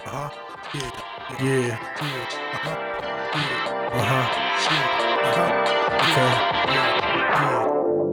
Uh-huh. Yeah. Yeah. Uh-huh. Uh-huh. Uh-huh. Okay. Yeah.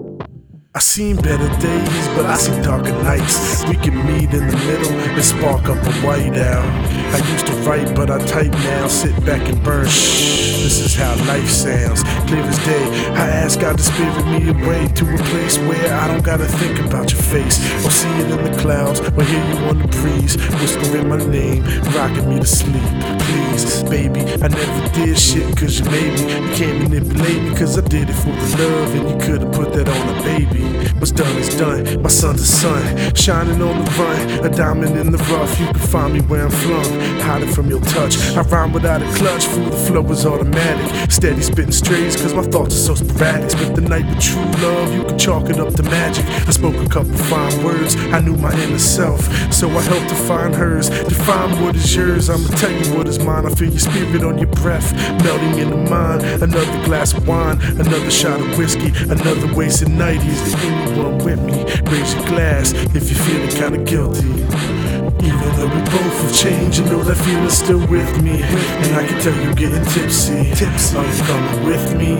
I seen better days, but I see darker nights. We can meet in the middle and spark up a white out. I used to write, but I type now. Sit back and burn. Shh, this is how life sounds. Clear as day. I ask God to spirit me away to a place where I don't gotta think about your face or see it in the clouds or hear you on the breeze whispering my name, rocking me to sleep. Please, baby, I never did shit cause you made me. You can't manipulate me cause I did it for the love, and you could've put that on a baby. What's done is done, my son's a son, shining on the run, a diamond in the rough. You can find me where I'm flung, hiding from your touch. I rhyme without a clutch, fool, the flow is automatic. Steady spitting strays, cause my thoughts are so sporadic. Spent the night with true love, you can chalk it up to magic. I spoke a couple fine words, I knew my inner self, so I helped to find hers. Define what is yours, I'ma tell you what is mine. I feel your spirit on your breath, melting in the mind. Another glass of wine, another shot of whiskey, another wasted night. Is there anyone with me? Raise your glass if you're feeling kinda guilty. Even though we both have changed, you know that feeling's still with me. And I can tell you getting tipsy. Are you coming with me?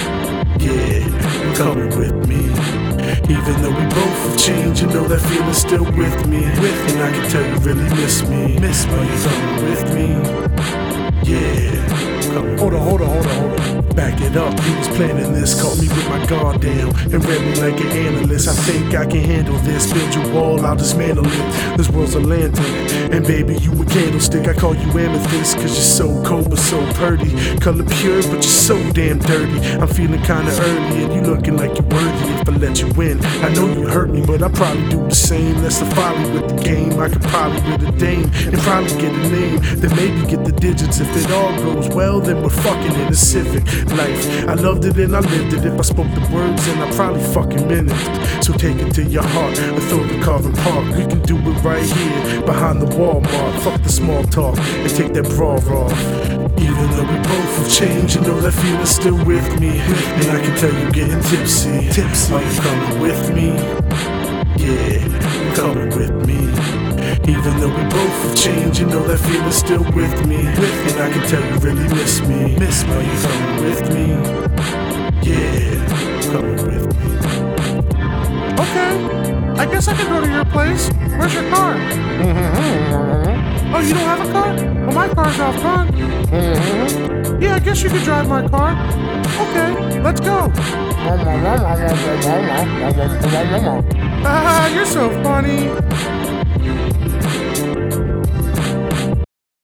Yeah, you coming with me. Even though we both have changed, you know that feeling's still with me. And I can tell you really miss me. Are you coming with me? Yeah. Hold on. Back it up, he was planning this. Caught me with my guard down and read me like an analyst. I think I can handle this. Build your wall, I'll dismantle it. This world's a lantern, and baby, you a candlestick. I call you amethyst, cause you're so cold but so pretty. Color pure, but you're so damn dirty. I'm feeling kinda early, and you looking like you're worthy. If I let you in, I know you hurt me, but I probably do the same. That's the folly with the game. I could probably with a dame and probably get a name. Then maybe get the digits. If it all goes well, then we're fucking in a civic life. I loved it and I lived it. If I spoke the words, then I probably fucking meant it. So take it to your heart and throw the carving park. We can do it right here behind the Walmart. Fuck the small talk and take that bra off. Even though we both have changed, you know that feeling's still with me. And I can tell you getting tipsy. Are you coming with me? Yeah, you coming with me. Even though we both have changed, you know that feeling's still with me. And I can tell you really miss me. Are you coming with me? Yeah, coming with me. Okay, I guess I can go to your place. Where's your car? Oh, you don't have a car? Well, my car's off front. Yeah, I guess you could drive my car. Okay, let's go. You're so funny.